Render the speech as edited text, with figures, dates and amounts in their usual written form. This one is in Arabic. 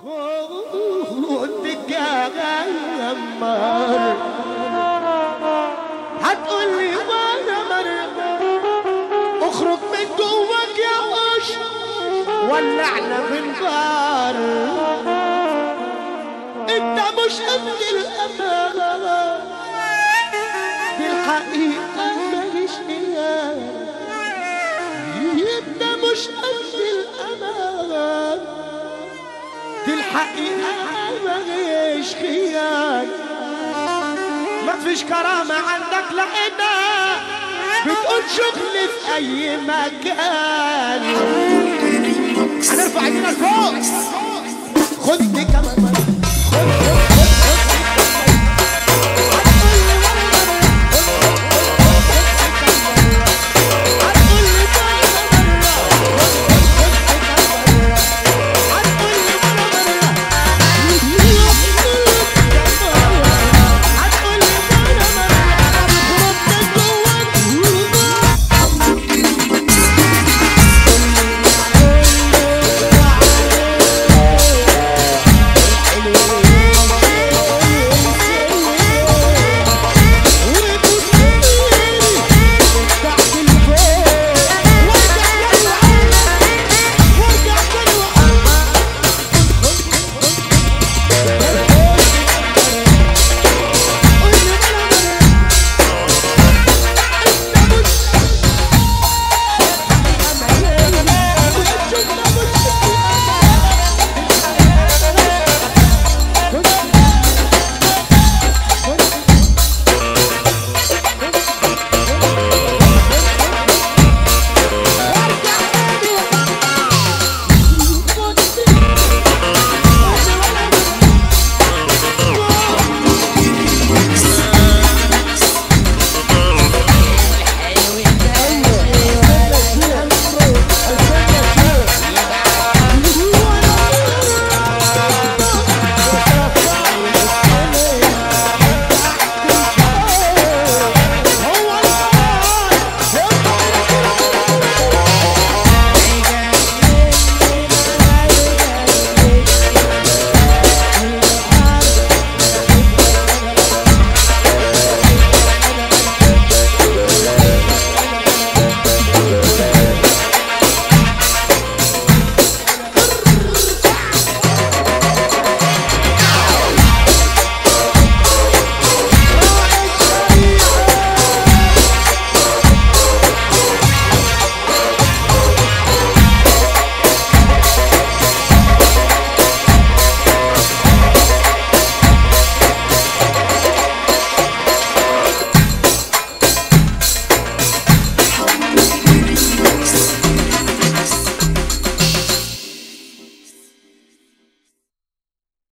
خدك يا غمار هتقولي وانا مر اخرج من جواك يا قش ولعنا بالنار. انت مش قد الامان دي الحقيقة ماليش خيال. انت مش قد الامان دي الحقيقة ماليش خيال. مفيش كرامة عندك لقينا بتقول شغل في اي مكان. هنرفع ايدينا لفوق.